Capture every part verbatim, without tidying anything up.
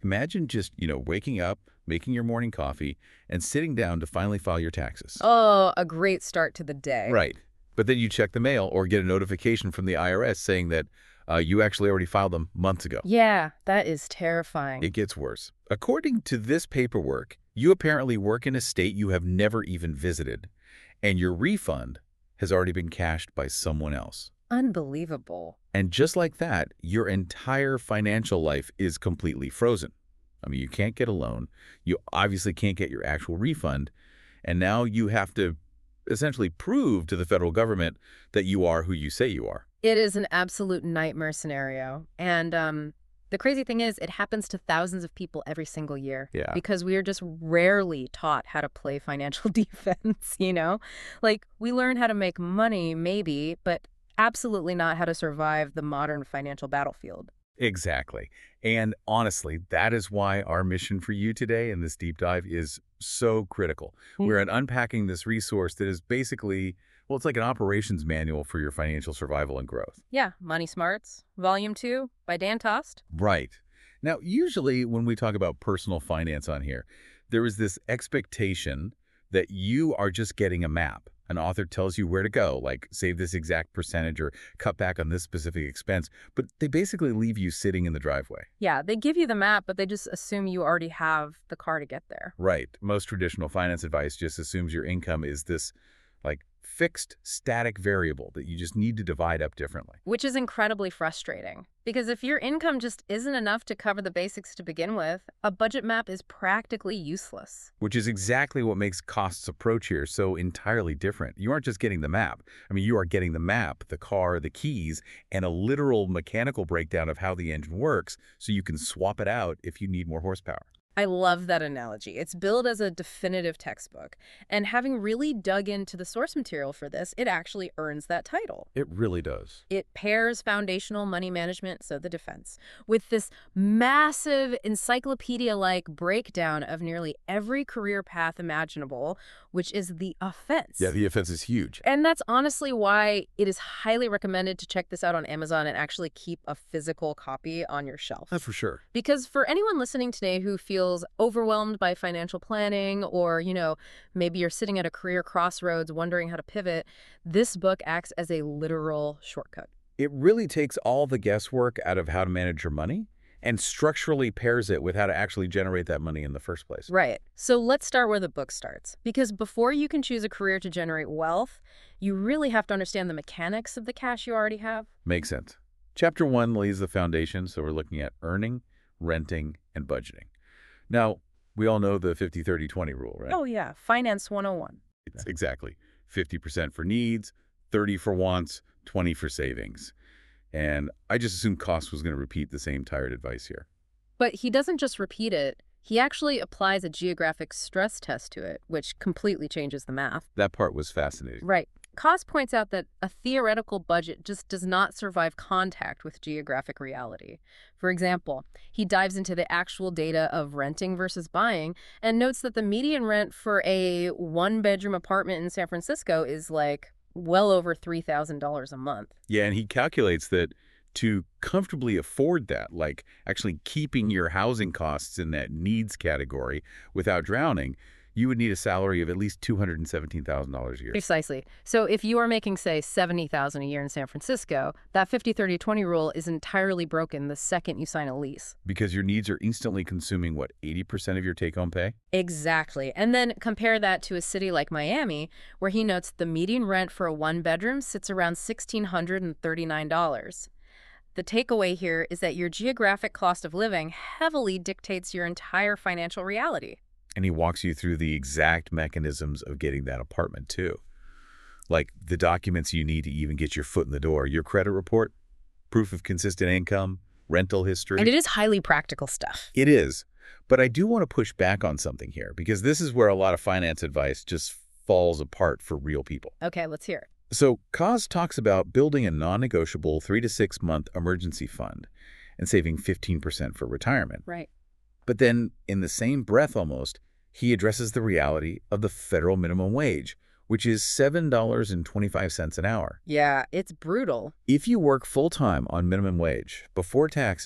Imagine just, you know, waking up, making your morning coffee, and sitting down to finally file your taxes. Oh, a great start to the day. Right. But then you check the mail or get a notification from the I R S saying that uh, you actually already filed them months ago. Yeah, that is terrifying. It gets worse. According to this paperwork, you apparently work in a state you have never even visited, and your refund has already been cashed by someone else. Unbelievable. And just like that, your entire financial life is completely frozen. I mean, you can't get a loan. You obviously can't get your actual refund. And now you have to essentially prove to the federal government that you are who you say you are. It is an absolute nightmare scenario. And um, the crazy thing is, it happens to thousands of people every single year. Yeah. Because we are just rarely taught how to play financial defense, you know? Like, we learn how to make money, maybe, but absolutely not how to survive the modern financial battlefield. Exactly. And honestly, that is why our mission for you today in this deep dive is so critical. Mm. We're at unpacking this resource that is basically, well, it's like an operations manual for your financial survival and growth. Yeah, Money Smarts, Volume two by Dan Tost. Right. Now, usually when we talk about personal finance on here, there is this expectation that you are just getting a map. An author tells you where to go, like save this exact percentage or cut back on this specific expense, but they basically leave you sitting in the driveway. Yeah, they give you the map, but they just assume you already have the car to get there. Right. Most traditional finance advice just assumes your income is this, like, fixed static variable that you just need to divide up differently. Which is incredibly frustrating. Because if your income just isn't enough to cover the basics to begin with, a budget map is practically useless. Which is exactly what makes Cost's approach here so entirely different. You aren't just getting the map. I mean, you are getting the map, the car, the keys, and a literal mechanical breakdown of how the engine works so you can swap it out if you need more horsepower. I love that analogy. It's billed as a definitive textbook. And having really dug into the source material for this, it actually earns that title. It really does. It pairs foundational money management, so the defense, with this massive encyclopedia-like breakdown of nearly every career path imaginable, which is the offense. Yeah, the offense is huge. And that's honestly why it is highly recommended to check this out on Amazon and actually keep a physical copy on your shelf. That's for sure. Because for anyone listening today who feels overwhelmed by financial planning, or, you know, maybe you're sitting at a career crossroads wondering how to pivot, this book acts as a literal shortcut. It really takes all the guesswork out of how to manage your money and structurally pairs it with how to actually generate that money in the first place. Right. So let's start where the book starts. Because before you can choose a career to generate wealth, you really have to understand the mechanics of the cash you already have. Makes sense. Chapter one lays the foundation, so we're looking at earning, renting, and budgeting. Now, we all know the fifty thirty twenty rule, right? Oh, yeah. Finance one oh one. It's exactly. fifty percent for needs, thirty for wants, twenty for savings. And I just assumed Cost was going to repeat the same tired advice here. But he doesn't just repeat it. He actually applies a geographic stress test to it, which completely changes the math. That part was fascinating. Right. Cost points out that a theoretical budget just does not survive contact with geographic reality. For example, he dives into the actual data of renting versus buying and notes that the median rent for a one-bedroom apartment in San Francisco is like well over three thousand dollars a month. Yeah, and he calculates that to comfortably afford that, like actually keeping your housing costs in that needs category without drowning, you would need a salary of at least two hundred seventeen thousand dollars a year. Precisely. So if you are making, say, seventy thousand dollars a year in San Francisco, that fifty thirty twenty rule is entirely broken the second you sign a lease. Because your needs are instantly consuming, what, eighty percent of your take-home pay? Exactly. And then compare that to a city like Miami, where he notes the median rent for a one-bedroom sits around one thousand six hundred thirty-nine dollars. The takeaway here is that your geographic cost of living heavily dictates your entire financial reality. And he walks you through the exact mechanisms of getting that apartment, too. Like the documents you need to even get your foot in the door. Your credit report, proof of consistent income, rental history. And it is highly practical stuff. It is. But I do want to push back on something here, because this is where a lot of finance advice just falls apart for real people. Okay, let's hear it. So Cost talks about building a non-negotiable three to six month emergency fund and saving fifteen percent for retirement. Right. But then, in the same breath almost, he addresses the reality of the federal minimum wage, which is seven dollars and twenty-five cents an hour. Yeah, it's brutal. If you work full-time on minimum wage, before taxes,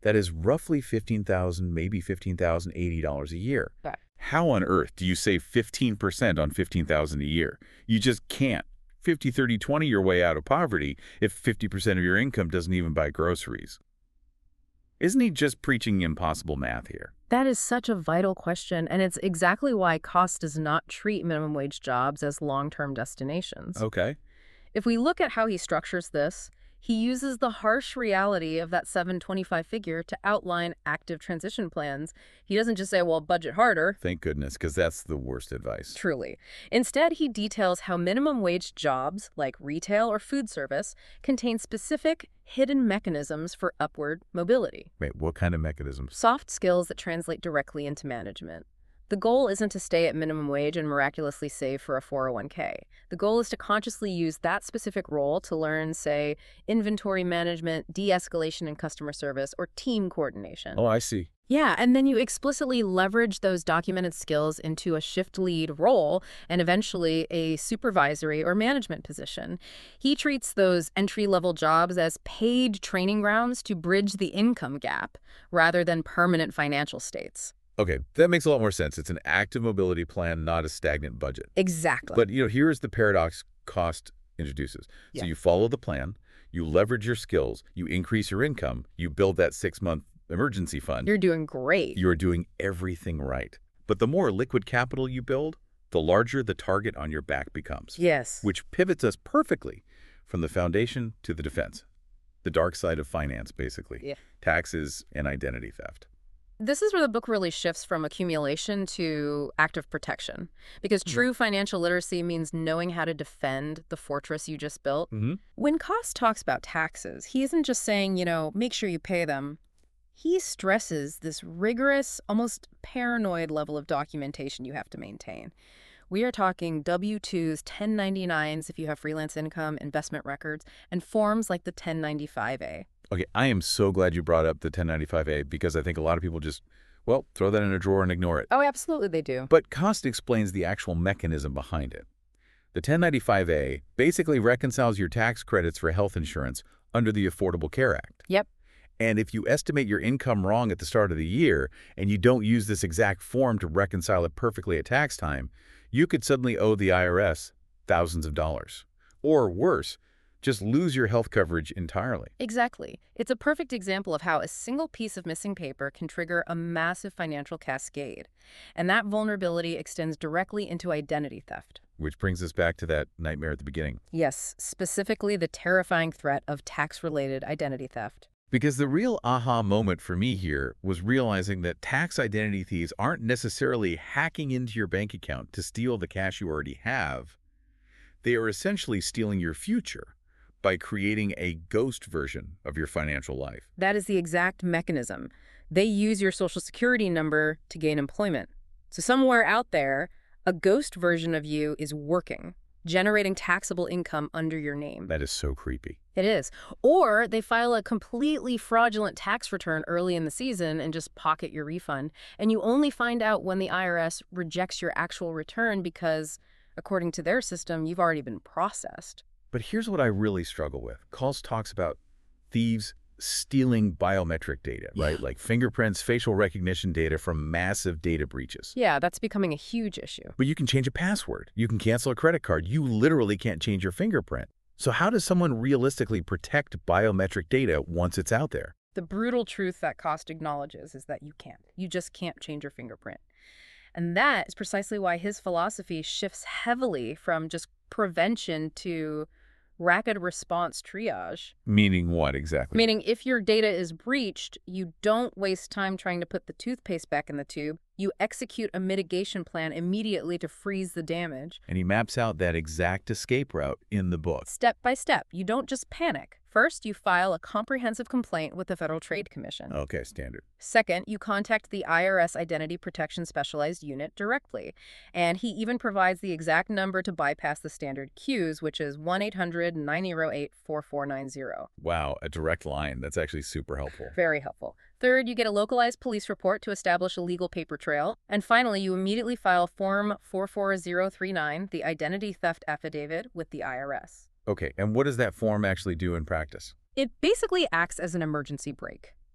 That is roughly fifteen thousand dollars, maybe fifteen thousand eighty dollars a year. Okay. How on earth do you save fifteen percent on fifteen thousand dollars a year? You just can't. fifty, thirty, twenty your way out of poverty if fifty percent of your income doesn't even buy groceries. Isn't he just preaching impossible math here? That is such a vital question, and it's exactly why Cost does not treat minimum wage jobs as long-term destinations. Okay. If we look at how he structures this, he uses the harsh reality of that seven twenty-five figure to outline active transition plans. He doesn't just say, well, budget harder. Thank goodness, because that's the worst advice. Truly. Instead, he details how minimum wage jobs, like retail or food service, contain specific, hidden mechanisms for upward mobility. Wait, what kind of mechanisms? Soft skills that translate directly into management. The goal isn't to stay at minimum wage and miraculously save for a four oh one K. The goal is to consciously use that specific role to learn, say, inventory management, de-escalation in customer service, or team coordination. Oh, I see. Yeah, and then you explicitly leverage those documented skills into a shift lead role and eventually a supervisory or management position. He treats those entry-level jobs as paid training grounds to bridge the income gap rather than permanent financial states. Okay, that makes a lot more sense. It's an active mobility plan, not a stagnant budget. Exactly. But, you know, here's the paradox Cost introduces. Yeah. So you follow the plan, you leverage your skills, you increase your income, you build that six-month emergency fund. You're doing great. You're doing everything right. But the more liquid capital you build, the larger the target on your back becomes. Yes. Which pivots us perfectly from the foundation to the defense. The dark side of finance, basically. Yeah. Taxes and identity theft. This is where the book really shifts from accumulation to active protection, because true financial literacy means knowing how to defend the fortress you just built. Mm-hmm. When Cost talks about taxes, he isn't just saying, you know, make sure you pay them. He stresses this rigorous, almost paranoid level of documentation you have to maintain. We are talking W two's, ten ninety-nines if you have freelance income, investment records, and forms like the ten ninety-five A. Okay, I am so glad you brought up the ten ninety-five A because I think a lot of people just, well, throw that in a drawer and ignore it. Oh, absolutely they do. But Cost explains the actual mechanism behind it. The ten ninety-five A basically reconciles your tax credits for health insurance under the Affordable Care Act. Yep. And if you estimate your income wrong at the start of the year and you don't use this exact form to reconcile it perfectly at tax time, you could suddenly owe the I R S thousands of dollars. Or worse, just lose your health coverage entirely. Exactly. It's a perfect example of how a single piece of missing paper can trigger a massive financial cascade. And that vulnerability extends directly into identity theft. Which brings us back to that nightmare at the beginning. Yes, specifically the terrifying threat of tax-related identity theft. Because the real aha moment for me here was realizing that tax identity thieves aren't necessarily hacking into your bank account to steal the cash you already have. They are essentially stealing your future by creating a ghost version of your financial life. That is the exact mechanism. They use your social security number to gain employment. So somewhere out there, a ghost version of you is working, generating taxable income under your name. That is so creepy. It is. Or they file a completely fraudulent tax return early in the season and just pocket your refund. And you only find out when the I R S rejects your actual return because, according to their system, you've already been processed. But here's what I really struggle with. Cost talks about thieves stealing biometric data, right? Yeah. Like fingerprints, facial recognition data from massive data breaches. Yeah, that's becoming a huge issue. But you can change a password. You can cancel a credit card. You literally can't change your fingerprint. So how does someone realistically protect biometric data once it's out there? The brutal truth that Cost acknowledges is that you can't. You just can't change your fingerprint. And that is precisely why his philosophy shifts heavily from just prevention to rapid response triage. Meaning what exactly? Meaning if your data is breached, you don't waste time trying to put the toothpaste back in the tube. You execute a mitigation plan immediately to freeze the damage. And he maps out that exact escape route in the book. Step by step. You don't just panic. First, you file a comprehensive complaint with the Federal Trade Commission. Okay, standard. Second, you contact the I R S Identity Protection Specialized Unit directly. And he even provides the exact number to bypass the standard queues, which is one eight hundred, nine oh eight, four four nine zero. Wow, a direct line. That's actually super helpful. Very helpful. Third, you get a localized police report to establish a legal paper trail. And finally, you immediately file Form four four zero three nine, the Identity Theft Affidavit, with the I R S. Okay, and what does that form actually do in practice? It basically acts as an emergency brake.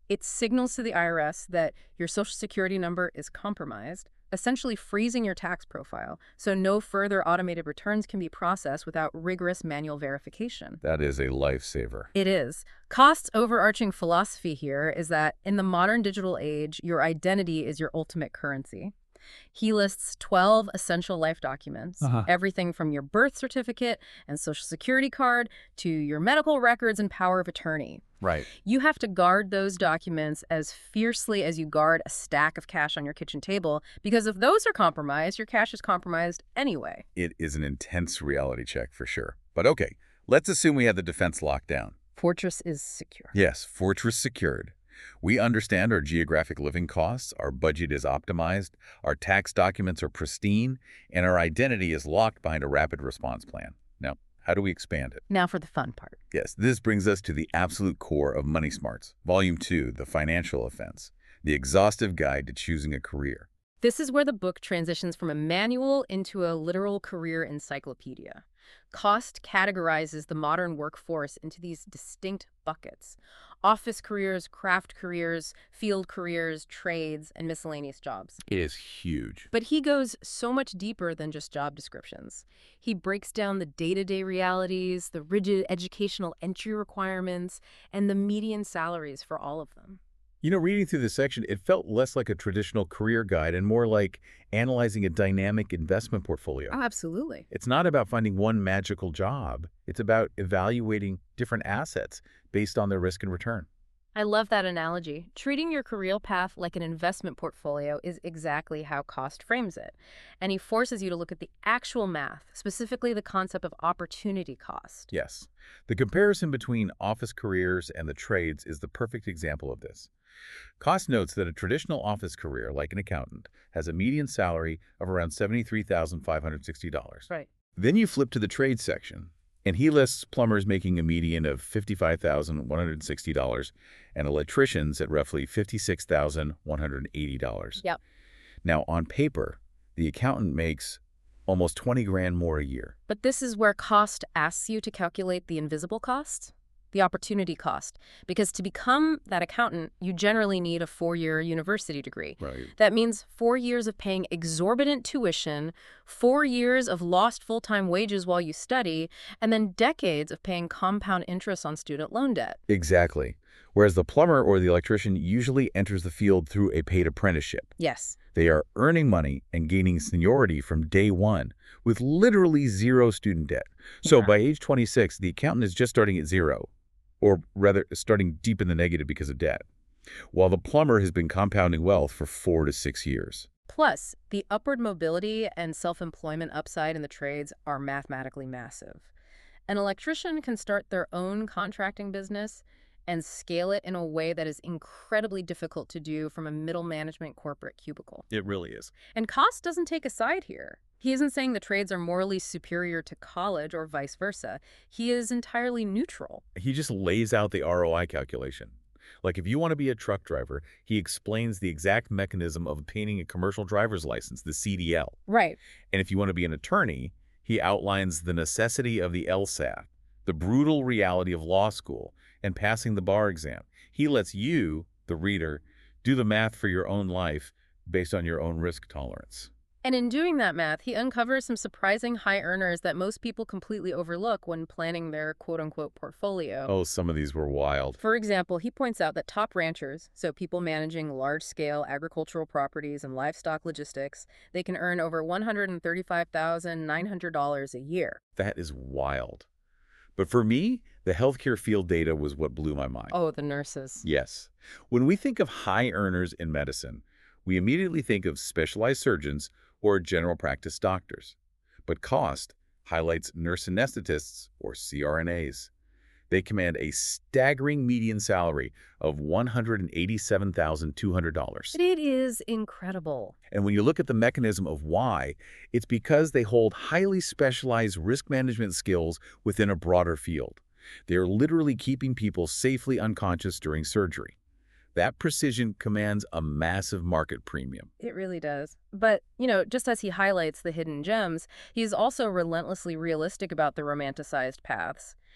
It signals to the I R S that your Social Security number is compromised, essentially freezing your tax profile, so no further automated returns can be processed without rigorous manual verification. That is a lifesaver. It is. Cost's overarching philosophy here is that in the modern digital age, your identity is your ultimate currency. He lists twelve essential life documents, Uh-huh. everything from your birth certificate and Social Security card to your medical records and power of attorney. Right. You have to guard those documents as fiercely as you guard a stack of cash on your kitchen table, because if those are compromised, your cash is compromised anyway. It is an intense reality check for sure. But okay, let's assume we had the defense locked down. Fortress is secure. Yes, fortress secured. We understand our geographic living costs, our budget is optimized, our tax documents are pristine, and our identity is locked behind a rapid response plan. Now, how do we expand it? Now for the fun part. Yes, this brings us to the absolute core of Money Smarts, Volume two, The Financial Offense, the exhaustive guide to choosing a career. This is where the book transitions from a manual into a literal career encyclopedia. Cost categorizes the modern workforce into these distinct buckets: office careers, craft careers, field careers, trades, and miscellaneous jobs. It is huge. But he goes so much deeper than just job descriptions. He breaks down the day-to-day realities, the rigid educational entry requirements, and the median salaries for all of them. You know, reading through this section, it felt less like a traditional career guide and more like analyzing a dynamic investment portfolio. Oh, absolutely. It's not about finding one magical job. It's about evaluating different assets based on their risk and return. I love that analogy. Treating your career path like an investment portfolio is exactly how Cost frames it. And he forces you to look at the actual math, specifically the concept of opportunity cost. Yes. The comparison between office careers and the trades is the perfect example of this. Cost notes that a traditional office career, like an accountant, has a median salary of around seventy-three thousand five hundred sixty dollars. Right. Then you flip to the trade section, and he lists plumbers making a median of fifty-five thousand one hundred sixty dollars and electricians at roughly fifty-six thousand one hundred eighty dollars. Yep. Now, on paper, the accountant makes almost twenty grand more a year. But this is where Cost asks you to calculate the invisible cost, the opportunity cost, because to become that accountant, you generally need a four-year university degree. Right. That means four years of paying exorbitant tuition, four years of lost full-time wages while you study, and then decades of paying compound interest on student loan debt. Exactly. Whereas the plumber or the electrician usually enters the field through a paid apprenticeship. Yes. They are earning money and gaining seniority from day one with literally zero student debt. So Yeah. by age twenty-six, the accountant is just starting at zero, or rather starting deep in the negative because of debt, while the plumber has been compounding wealth for four to six years. Plus, the upward mobility and self-employment upside in the trades are mathematically massive. An electrician can start their own contracting business and scale it in a way that is incredibly difficult to do from a middle management corporate cubicle. It really is. And Cost doesn't take a side here. He isn't saying the trades are morally superior to college or vice versa. He is entirely neutral. He just lays out the R O I calculation. Like if you want to be a truck driver, he explains the exact mechanism of obtaining a commercial driver's license, the C D L. Right. And if you want to be an attorney, he outlines the necessity of the LSAT, the brutal reality of law school, and passing the bar exam. He lets you, the reader, do the math for your own life based on your own risk tolerance. And in doing that math, he uncovers some surprising high earners that most people completely overlook when planning their quote-unquote portfolio. Oh, some of these were wild. For example, he points out that top ranchers, so people managing large-scale agricultural properties and livestock logistics, they can earn over one hundred thirty-five thousand nine hundred dollars a year. That is wild. But for me, the healthcare field data was what blew my mind. Oh, the nurses. Yes. When we think of high earners in medicine, we immediately think of specialized surgeons or general practice doctors. But Cost highlights nurse anesthetists, or C R N As. They command a staggering median salary of one hundred eighty-seven thousand two hundred dollars. It is incredible. And when you look at the mechanism of why, it's because they hold highly specialized risk management skills within a broader field. They are literally keeping people safely unconscious during surgery. That precision commands a massive market premium. It really does. But, you know, just as he highlights the hidden gems, he's also relentlessly realistic about the romanticized paths.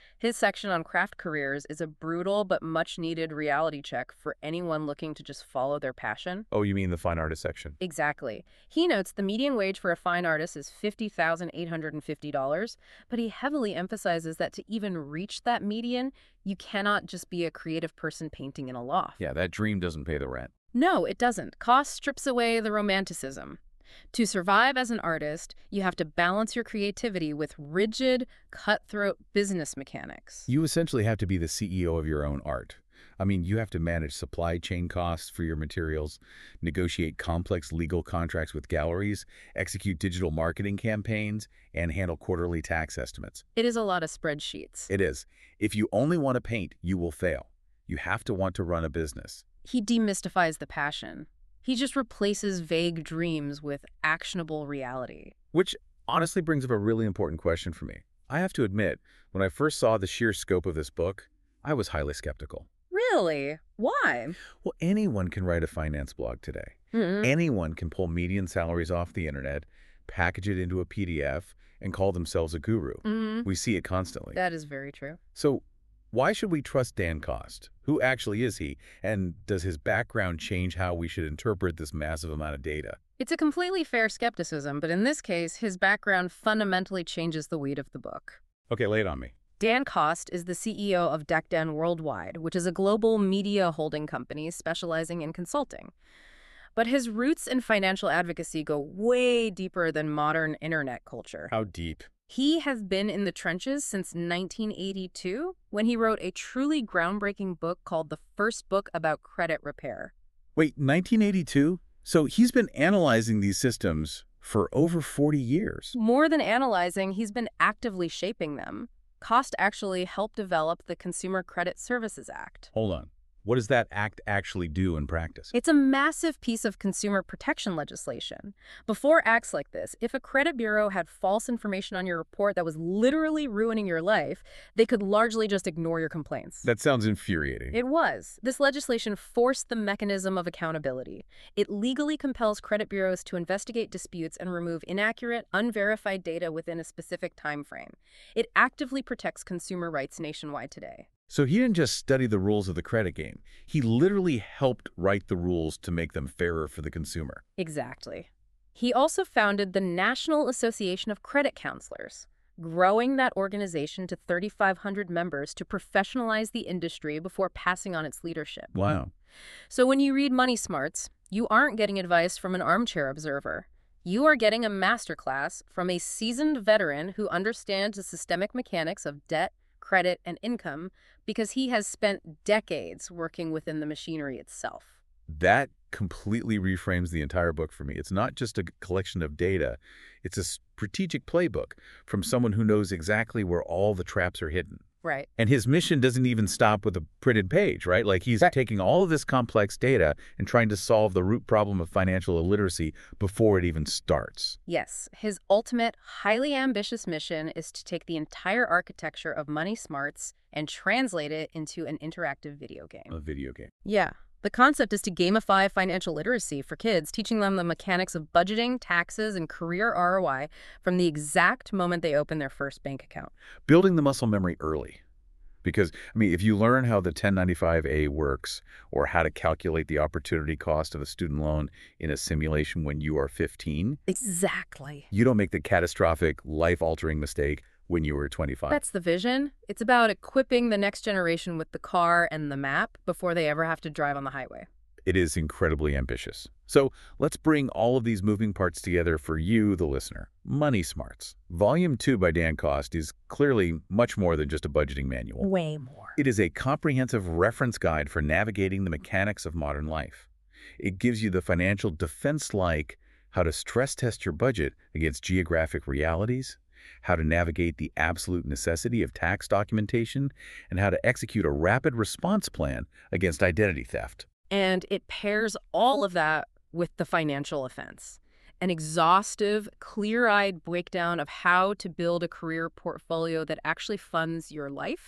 His section on craft careers is a brutal but much-needed reality check for anyone looking to just follow their passion. Oh, you mean the fine artist section? Exactly. He notes the median wage for a fine artist is fifty thousand eight hundred fifty dollars, but he heavily emphasizes that to even reach that median, you cannot just be a creative person painting in a loft. Yeah, that dream doesn't pay the rent. No, it doesn't. Cost strips away the romanticism. To survive as an artist, you have to balance your creativity with rigid, cutthroat business mechanics. You essentially have to be the C E O of your own art. I mean, you have to manage supply chain costs for your materials, negotiate complex legal contracts with galleries, execute digital marketing campaigns, and handle quarterly tax estimates. It is a lot of spreadsheets. It is. If you only want to paint, you will fail. You have to want to run a business. He demystifies the passion. He just replaces vague dreams with actionable reality. Which honestly brings up a really important question for me. I have to admit, when I first saw the sheer scope of this book, I was highly skeptical. Really? Why? Well, anyone can write a finance blog today. Mm-hmm. Anyone can pull median salaries off the internet, package it into a P D F, and call themselves a guru. Mm-hmm. We see it constantly. That is very true. So why should we trust Dan Cost? Who actually is he? And does his background change how we should interpret this massive amount of data? It's a completely fair skepticism, but in this case, his background fundamentally changes the weight of the book. Okay, lay it on me. Dan Cost is the C E O of DecDen Worldwide, which is a global media holding company specializing in consulting. But his roots in financial advocacy go way deeper than modern internet culture. How deep? He has been in the trenches since nineteen eighty-two, when he wrote a truly groundbreaking book called The First Book About Credit Repair. Wait, nineteen eighty-two? So he's been analyzing these systems for over forty years. More than analyzing, he's been actively shaping them. Cost actually helped develop the Consumer Credit Services Act. Hold on. What does that act actually do in practice? It's a massive piece of consumer protection legislation. Before acts like this, if a credit bureau had false information on your report that was literally ruining your life, they could largely just ignore your complaints. That sounds infuriating. It was. This legislation forced the mechanism of accountability. It legally compels credit bureaus to investigate disputes and remove inaccurate, unverified data within a specific time frame. It actively protects consumer rights nationwide today. So he didn't just study the rules of the credit game. He literally helped write the rules to make them fairer for the consumer. Exactly. He also founded the National Association of Credit Counselors, growing that organization to thirty-five hundred members to professionalize the industry before passing on its leadership. Wow. So when you read Money Smarts, you aren't getting advice from an armchair observer. You are getting a masterclass from a seasoned veteran who understands the systemic mechanics of debt, credit, and income because he has spent decades working within the machinery itself. That completely reframes the entire book for me. It's not just a collection of data. It's a strategic playbook from someone who knows exactly where all the traps are hidden. Right. And his mission doesn't even stop with a printed page, right? Like he's taking all of this complex data and trying to solve the root problem of financial illiteracy before it even starts. Yes. His ultimate, highly ambitious mission is to take the entire architecture of Money Smarts and translate it into an interactive video game. A video game. Yeah. The concept is to gamify financial literacy for kids, teaching them the mechanics of budgeting, taxes, and career R O I from the exact moment they open their first bank account. Building the muscle memory early. Because, I mean, if you learn how the ten ninety-five A works or how to calculate the opportunity cost of a student loan in a simulation when you are fifteen, Exactly. you don't make the catastrophic, life-altering mistake when you were twenty-five. That's the vision. It's about equipping the next generation with the car and the map before they ever have to drive on the highway. It is incredibly ambitious. So let's bring all of these moving parts together for you, the listener. Money Smarts. Volume two by Dan Cost is clearly much more than just a budgeting manual. Way more. It is a comprehensive reference guide for navigating the mechanics of modern life. It gives you the financial defense like how to stress test your budget against geographic realities, how to navigate the absolute necessity of tax documentation, and how to execute a rapid response plan against identity theft. And it pairs all of that with the financial offense. An exhaustive, clear-eyed breakdown of how to build a career portfolio that actually funds your life,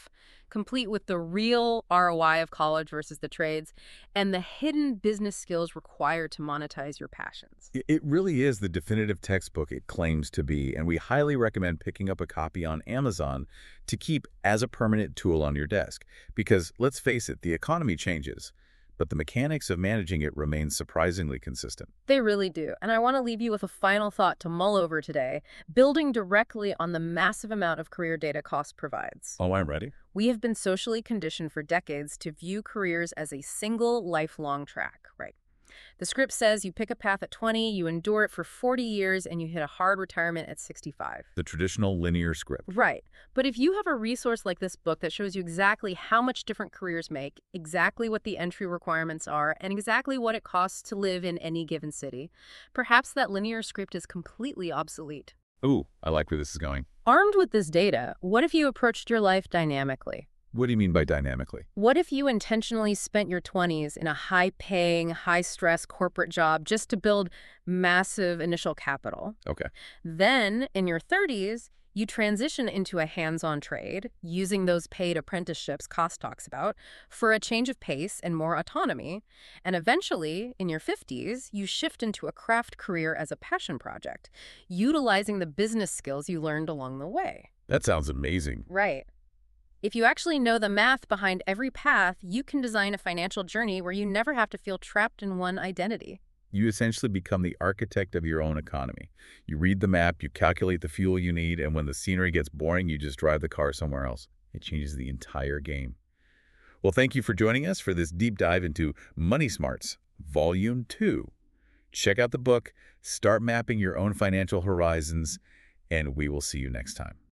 complete with the real R O I of college versus the trades, and the hidden business skills required to monetize your passions. I- It really is the definitive textbook it claims to be, and we highly recommend picking up a copy on Amazon to keep as a permanent tool on your desk. Because, let's face it, the economy changes, but the mechanics of managing it remain surprisingly consistent. They really do. And I want to leave you with a final thought to mull over today, building directly on the massive amount of career data cost provides. Oh, I'm ready. We have been socially conditioned for decades to view careers as a single lifelong track, right? The script says you pick a path at twenty, you endure it for forty years, and you hit a hard retirement at sixty-five. The traditional linear script. Right. But if you have a resource like this book that shows you exactly how much different careers make, exactly what the entry requirements are, and exactly what it costs to live in any given city, perhaps that linear script is completely obsolete. Ooh, I like where this is going. Armed with this data, what if you approached your life dynamically? What do you mean by dynamically? What if you intentionally spent your twenties in a high-paying, high-stress corporate job just to build massive initial capital? Okay. Then, in your thirties, you transition into a hands-on trade, using those paid apprenticeships Cost talks about, for a change of pace and more autonomy. And eventually, in your fifties, you shift into a craft career as a passion project, utilizing the business skills you learned along the way. That sounds amazing. Right. If you actually know the math behind every path, you can design a financial journey where you never have to feel trapped in one identity. You essentially become the architect of your own economy. You read the map, you calculate the fuel you need, and when the scenery gets boring, you just drive the car somewhere else. It changes the entire game. Well, thank you for joining us for this deep dive into Money Smarts, Volume two. Check out the book, start mapping your own financial horizons, and we will see you next time.